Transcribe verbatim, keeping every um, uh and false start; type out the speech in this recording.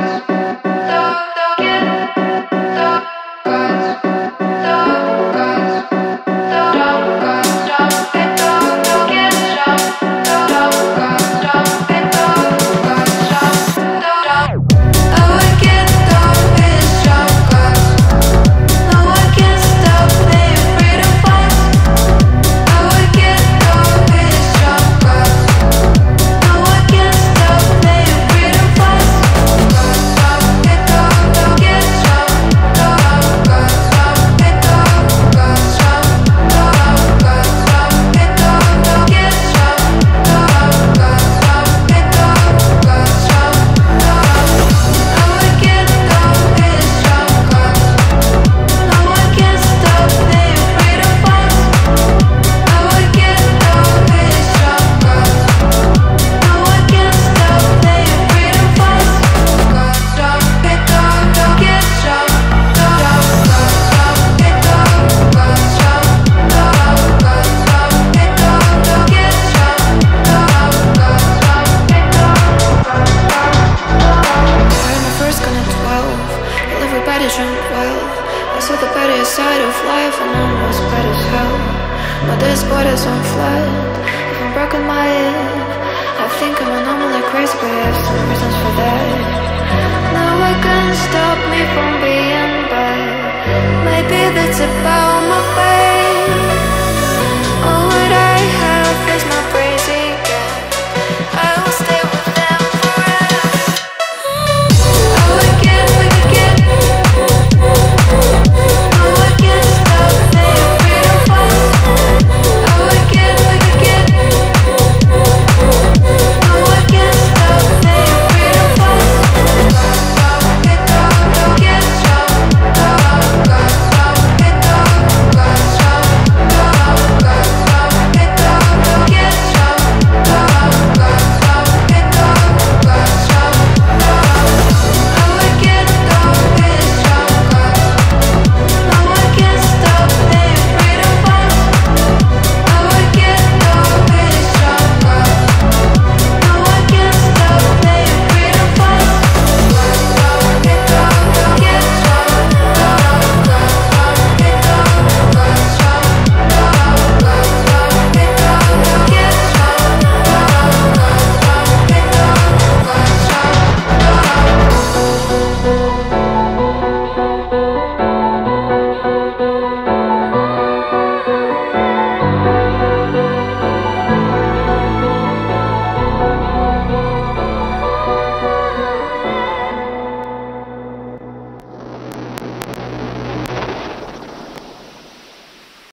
side of life and I know it's bad as hell. But this borders on flood. If I'm broken my head, I think I'm a normal like crazy, but I have some reasons for that. No one can stop me from being bad. Maybe that's about